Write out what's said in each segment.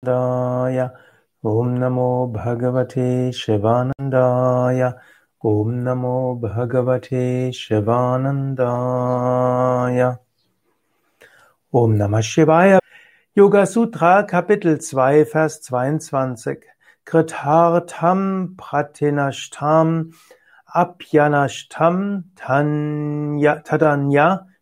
Daya. Om Namo Bhagavate Shivanandaya. Om Namo Bhagavate Shivanandaya. Om Namah Shivaya. Yoga Sutra, Kapitel 2, Vers 22. Kritartham pratinashtam apyanashtam tadanya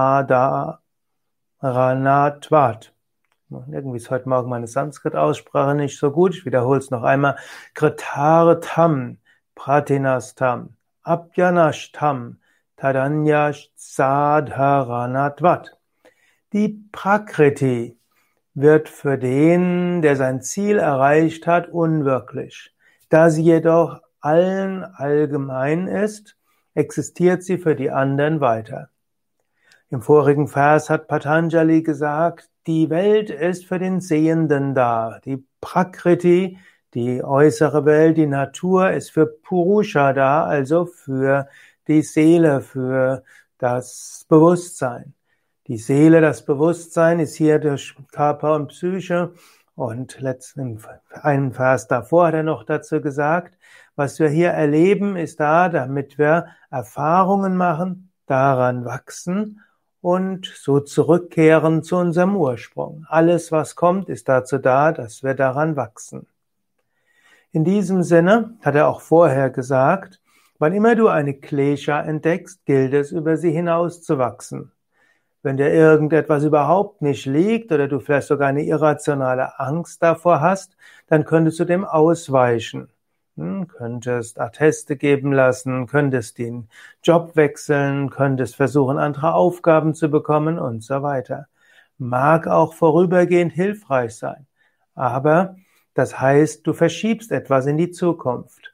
shadaranatvat. Irgendwie ist heute Morgen meine Sanskrit-Aussprache nicht so gut. Ich wiederhole es noch einmal. Kritartham pratinastam apyanashtam tadanya sadharanatvat. Die Prakriti wird für den, der sein Ziel erreicht hat, unwirklich. Da sie jedoch allen allgemein ist, existiert sie für die anderen weiter. Im vorigen Vers hat Patanjali gesagt, die Welt ist für den Sehenden da. Die Prakriti, die äußere Welt, die Natur ist für Purusha da, also für die Seele, für das Bewusstsein. Die Seele, das Bewusstsein ist hier durch Körper und Psyche. Und in einem Vers davor hat er noch dazu gesagt, was wir hier erleben, ist da, damit wir Erfahrungen machen, daran wachsen und so zurückkehren zu unserem Ursprung. Alles, was kommt, ist dazu da, dass wir daran wachsen. In diesem Sinne hat er auch vorher gesagt, wann immer du eine Klesha entdeckst, gilt es, über sie hinauszuwachsen. Wenn dir irgendetwas überhaupt nicht liegt oder du vielleicht sogar eine irrationale Angst davor hast, dann könntest du dem ausweichen. Könntest Atteste geben lassen, könntest den Job wechseln, könntest versuchen, andere Aufgaben zu bekommen und so weiter. Mag auch vorübergehend hilfreich sein, aber das heißt, du verschiebst etwas in die Zukunft.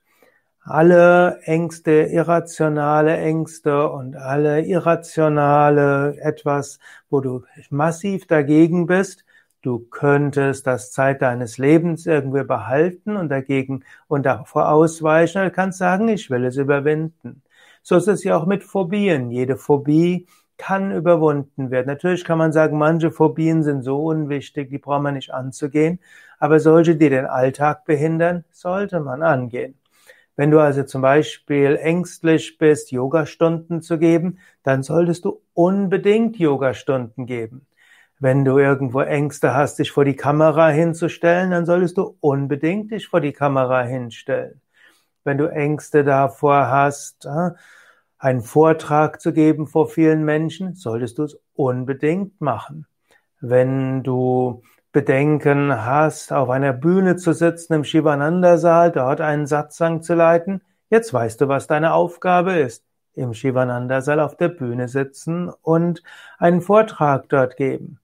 Alle Ängste, irrationale Ängste und alle irrationale etwas, wo du massiv dagegen bist, du könntest das Zeit deines Lebens irgendwie behalten und dagegen und davor ausweichen. Du kannst sagen, ich will es überwinden. So ist es ja auch mit Phobien. Jede Phobie kann überwunden werden. Natürlich kann man sagen, manche Phobien sind so unwichtig, die braucht man nicht anzugehen. Aber solche, die den Alltag behindern, sollte man angehen. Wenn du also zum Beispiel ängstlich bist, Yogastunden zu geben, dann solltest du unbedingt Yogastunden geben. Wenn du irgendwo Ängste hast, dich vor die Kamera hinzustellen, dann solltest du unbedingt dich vor die Kamera hinstellen. Wenn du Ängste davor hast, einen Vortrag zu geben vor vielen Menschen, solltest du es unbedingt machen. Wenn du Bedenken hast, auf einer Bühne zu sitzen im Shivananda-Saal, dort einen Satsang zu leiten, jetzt weißt du, was deine Aufgabe ist. Im Shivananda-Saal auf der Bühne sitzen und einen Vortrag dort geben.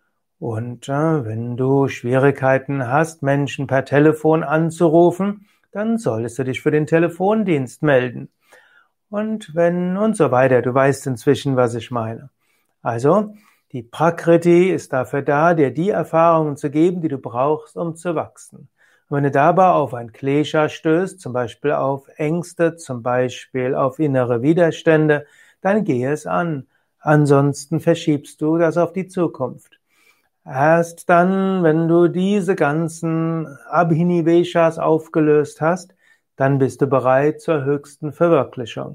Und wenn du Schwierigkeiten hast, Menschen per Telefon anzurufen, dann solltest du dich für den Telefondienst melden. Und so weiter. Du weißt inzwischen, was ich meine. Also, die Prakriti ist dafür da, dir die Erfahrungen zu geben, die du brauchst, um zu wachsen. Und wenn du dabei auf ein Klesha stößt, zum Beispiel auf Ängste, zum Beispiel auf innere Widerstände, dann gehe es an. Ansonsten verschiebst du das auf die Zukunft. Erst dann, wenn du diese ganzen Abhiniveshas aufgelöst hast, dann bist du bereit zur höchsten Verwirklichung.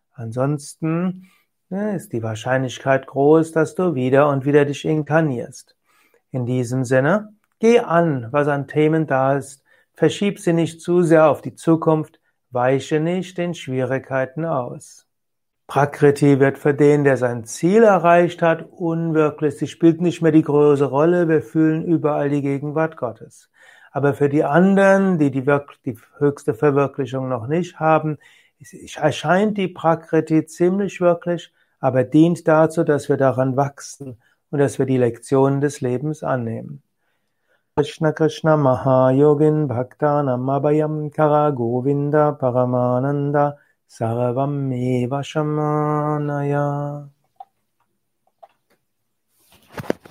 Ansonsten ist die Wahrscheinlichkeit groß, dass du wieder und wieder dich inkarnierst. In diesem Sinne, geh an, was an Themen da ist, verschieb sie nicht zu sehr auf die Zukunft, weiche nicht den Schwierigkeiten aus. Prakriti wird für den, der sein Ziel erreicht hat, unwirklich. Sie spielt nicht mehr die große Rolle, wir fühlen überall die Gegenwart Gottes. Aber für die anderen, die höchste Verwirklichung noch nicht haben, erscheint die Prakriti ziemlich wirklich, aber dient dazu, dass wir daran wachsen und dass wir die Lektionen des Lebens annehmen. Krishna Krishna Mahayogin Bhaktanam Abhayam Kara Govinda Paramananda Sarvam Eva Shamanaya.